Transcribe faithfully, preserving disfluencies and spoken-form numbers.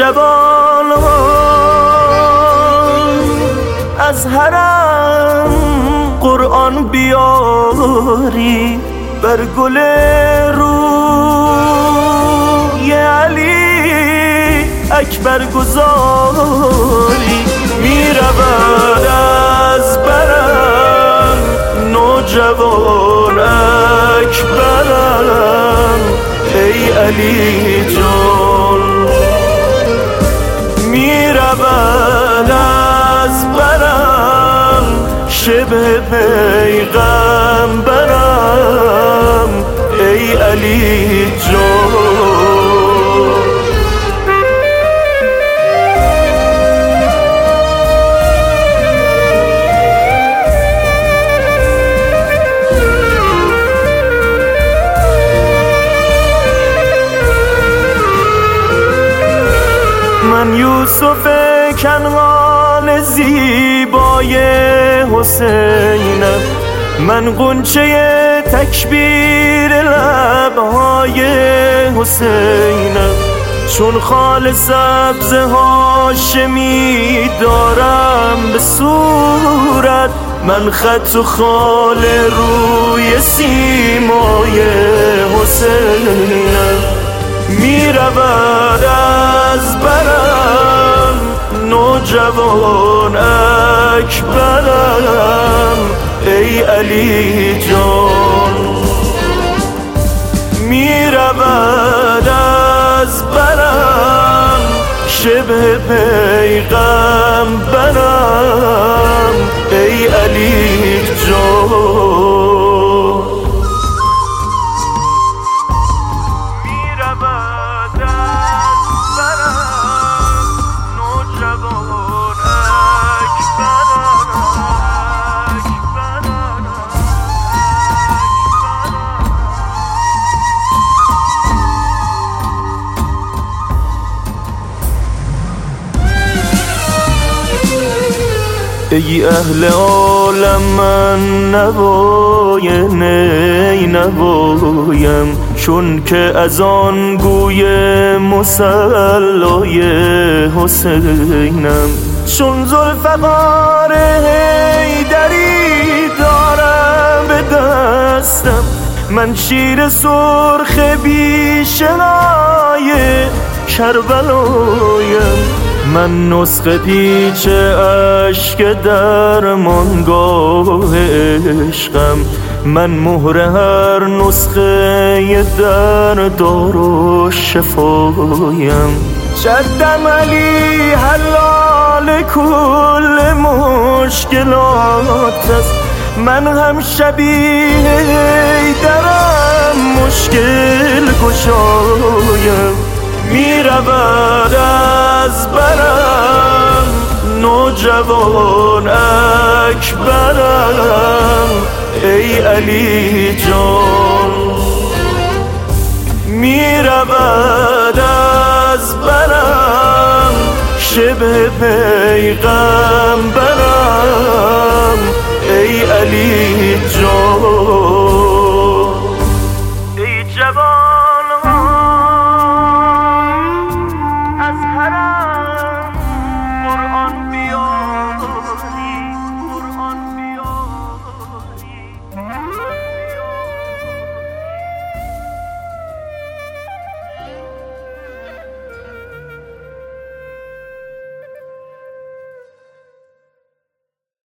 نوجوان از حرم قرآن بیاری، بر گل روی علی اکبر گذاری. می رود از برم نوجوان اکبرم ای علی جان. می رود از برم شبه پیغمبرم ای علی جان. من یوسف کنعان زیبای حسینم، من غنچه تکبیر لبهای حسینم. چون خال سبز هاشمی دارم به صورت، من خط و خال روی سیمای حسینم. می رود از برم نوجوان اکبرم ای علی جان. می رود از برم شبه پیغمبرم ای علی جان. ای اهل عالم من نوای نی نوایم، چون که از آن گوی مصلای حسینم. چون ذوالفقار حیدری دارم به دستم، من شیر سرخ بیشنای کربلایم. من نسخه پیچ اشک درمانگاه عشقم، من مهر هر نسخه دردار و شفایم. جدم علی حلال کل مشکلات است، من هم شبیه درم مشکل گشایم. می رود از برم نوجوان اکبرم ای علی جان. می رود از برم شبه پیغمبرم ای علی